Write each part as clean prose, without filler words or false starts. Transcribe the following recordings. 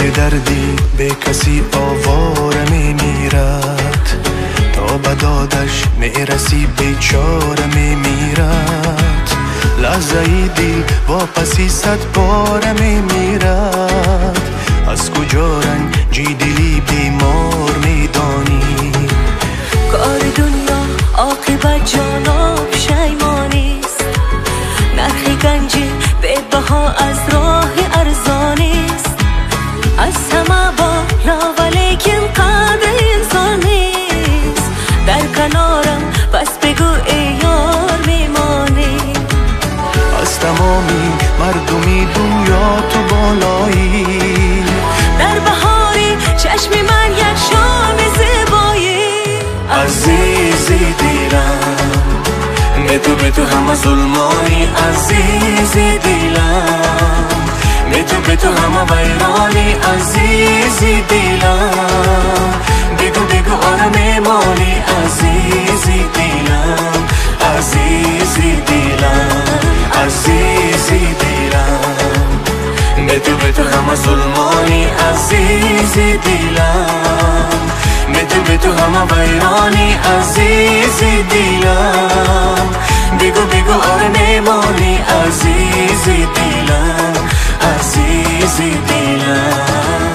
دردی به کسی آواره میمیرد، تا به دادش میرسی بیچاره میمیرد. لحظه ای دل واپسی 100 باره میمیرد. از کجا رنجی دلی بیمار میدانی؟ کار دنیا عاقبت جانب پشیمانیست، نرخ گنجی به بها از راه ارزانیست. از همه بالا ولیکن قدر انسان نیست، در کنارم پس بگو ای یار میمانی. از تمامی مردمی دنیا تو بالایی، در بهاری چشم من یک شام زیبایی. عزیزی دیلم به تو همه ظلمانی، عزیزی دیلم به تو همه ویرانی، عزیزی دیلم بگو آره میمانی، عزیزی دیلم عزیزی دیلم عزیزی دیلم به تو همه ظلمانی، عزیزی دیلم به تو همه ویرانی، عزیزی دیلم بگو آره میمانی، عزیزی دیلم عزیزی دیلم.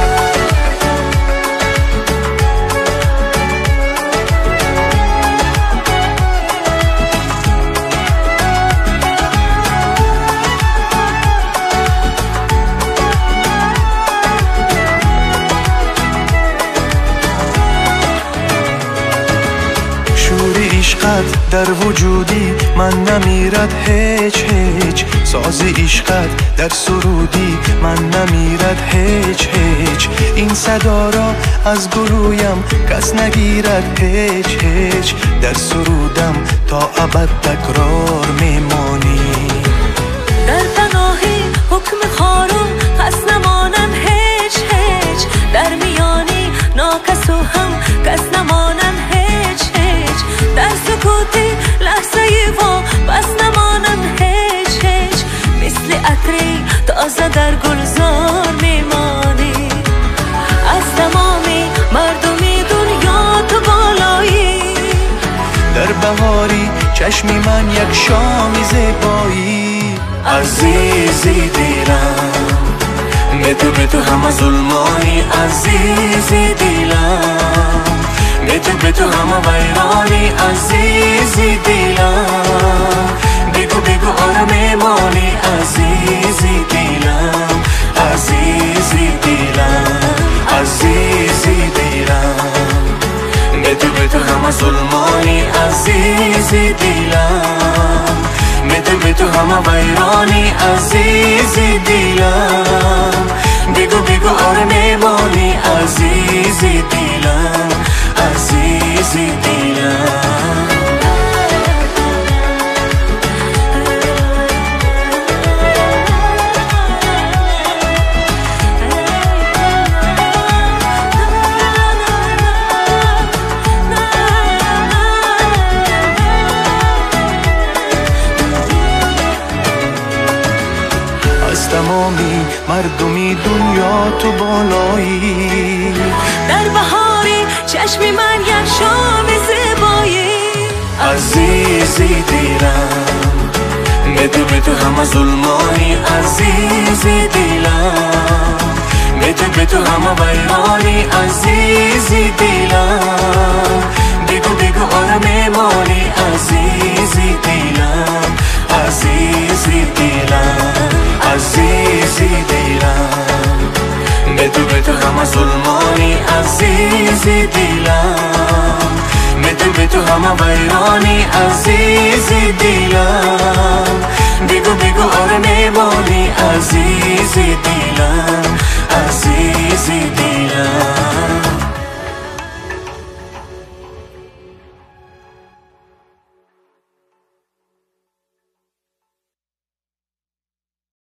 عشقت در وجودی من نمیرد هیچ، ساز عشقت در سرودی من نمیرد هیچ. این صدا را از گلویم کس نگیرد هیچ، در سرودم تا ابد تکرار میمانی. در پناهی حکم خارم پس نمانم هیچ، در میانی ناکس و هم کس نمانم هیچ. در سکوتی لحظه وا پس نمانم هیچ، مثل عطری تازه در گلزار میمانی. از تمامی مردمی دنیا تو بالایی، در بهاری چشمی من یک شام زیبایی. عزیزی دیلم به تو همه ظلمانی، عزیزی دیلم به تو همه ویرانی، عزیزی دیلم بگو آره میمانی، عزیزی دیلم عزیزی دیلم عزیزی دیلم به تو همه ظلمانی، عزیزی دیلم به تو همه ویرانی، عزیزی دیلم بگو آره میمانی، عزیزی دیلم عزیزی دیلم. از تمامی مردمی دنیا تو بالایی، در بهاری چشم من یک شام زیبایی. عزیزی دیلم به تو همه ظلمانی، عزیزی دیلم به تو همه ویرانی، عزیزی دیلم بگو آره میمانی، عزیزی دیلم عزیزی دیلم عزیزی دیلم به تو همه ظلمانی، عزیزی دیلم به تو همه ویرانی، عزیزی دیلم